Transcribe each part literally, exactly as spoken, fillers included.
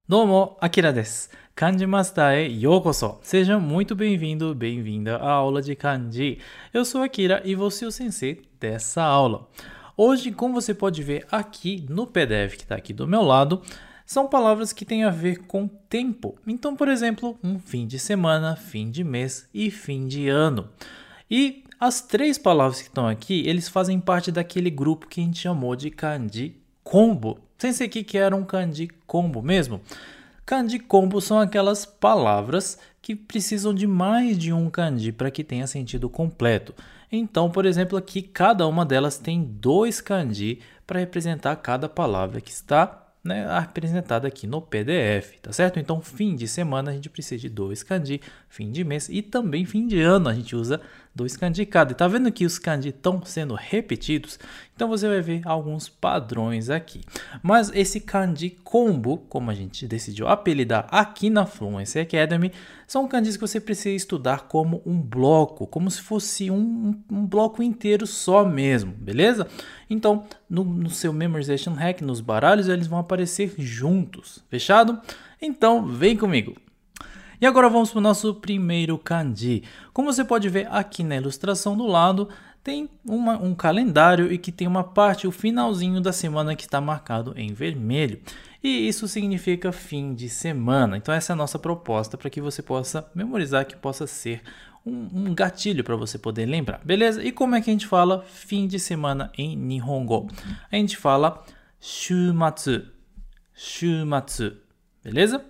どうも、あきらです。漢字マスターへようこそ. Seja muito bem-vindo, bem-vinda à aula de Kanji. Eu sou Akira e vou ser o sensei dessa aula. Hoje, como você pode ver aqui no P D F que está aqui do meu lado, são palavras que têm a ver com tempo. Então, por exemplo, um fim de semana, fim de mês e fim de ano. E as três palavras que estão aqui, eles fazem parte daquele grupo que a gente chamou de Kanji Combo. Sensei, o que era um Kanji Combo mesmo? Kanji Combo são aquelas palavras que precisam de mais de um kanji para que tenha sentido completo. Então, por exemplo, aqui cada uma delas tem dois kanji para representar cada palavra que está, né, representada aqui no P D F, tá certo? Então, fim de semana a gente precisa de dois kanji, fim de mês e também fim de ano a gente usa dois kanji cada. E tá vendo que os kanji estão sendo repetidos? Então você vai ver alguns padrões aqui. Mas esse kanji combo, como a gente decidiu apelidar aqui na Fluency Academy, são kanjis que você precisa estudar como um bloco, como se fosse um, um bloco inteiro só mesmo, beleza? Então, no, no seu Memorization Hack, nos baralhos, eles vão aparecer juntos, fechado? Então, vem comigo! E agora vamos para o nosso primeiro kanji. Como você pode ver aqui na ilustração do lado, tem uma, um calendário e que tem uma parte, o finalzinho da semana que está marcado em vermelho. E isso significa fim de semana. Então essa é a nossa proposta para que você possa memorizar, que possa ser um, um gatilho para você poder lembrar. Beleza? E como é que a gente fala fim de semana em Nihongo? A gente fala shumatsu. Shumatsu. Beleza?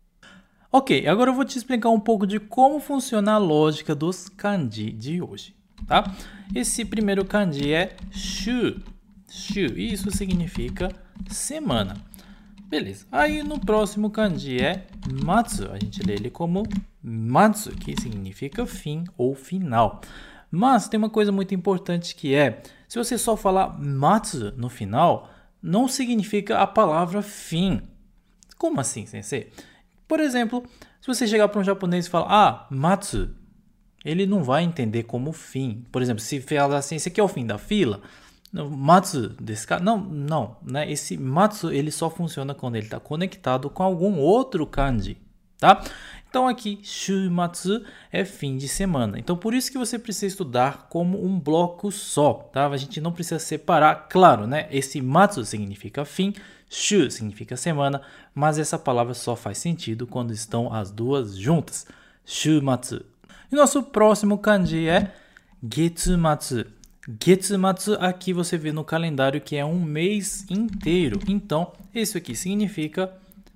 Ok, agora eu vou te explicar um pouco de como funciona a lógica dos kanji de hoje, tá? Esse primeiro kanji é shu, shu, e isso significa semana. Beleza, aí no próximo kanji é matsu, a gente lê ele como matsu, que significa fim ou final. Mas tem uma coisa muito importante que é, se você só falar matsu no final, não significa a palavra fim. Como assim, sensei? Por exemplo, se você chegar para um japonês e falar, ah, matsu, ele não vai entender como fim. Por exemplo, se falar assim, esse aqui é o fim da fila, matsu desse cara, não, não, né? Esse matsu, ele só funciona quando ele está conectado com algum outro kanji, tá? Então aqui, shumatsu é fim de semana. Então por isso que você precisa estudar como um bloco só, tá? A gente não precisa separar, claro, né? Esse matsu significa fim, shu significa semana, mas essa palavra só faz sentido quando estão as duas juntas. Shumatsu. E nosso próximo kanji é getsumatsu. Getsumatsu aqui você vê no calendário que é um mês inteiro. Então, isso aqui significa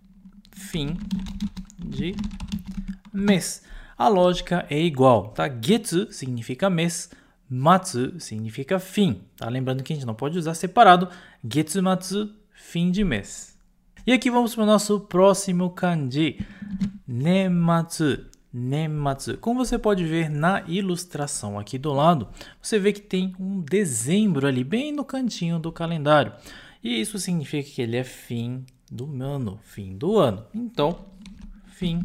fim de mês. A lógica é igual, tá? Getsu significa mês, matsu significa fim, tá? Lembrando que a gente não pode usar separado. Getsumatsu, fim de mês. E aqui vamos para o nosso próximo kanji, nenmatsu. Nenmatsu. Como você pode ver na ilustração aqui do lado, você vê que tem um dezembro ali bem no cantinho do calendário. E isso significa que ele é fim do ano, fim do ano. Então, fim,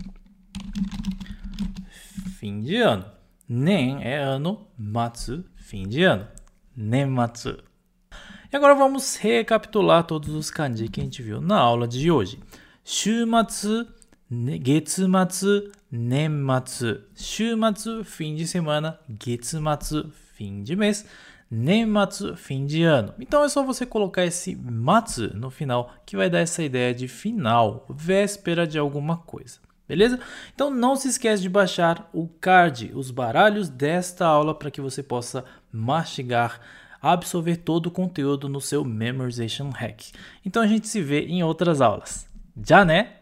fim de ano. Nen é ano, matsu, fim de ano. Nenmatsu. E agora vamos recapitular todos os kanji que a gente viu na aula de hoje. Shumatsu, getsumatsu, nenmatsu. Shumatsu, fim de semana. Getsumatsu, fim de mês. Nenmatsu, fim de ano. Então é só você colocar esse matsu no final que vai dar essa ideia de final, véspera de alguma coisa. Beleza? Então não se esquece de baixar o card, os baralhos desta aula para que você possa mastigar, absorver todo o conteúdo no seu Memorization Hack. Então a gente se vê em outras aulas. Já, né?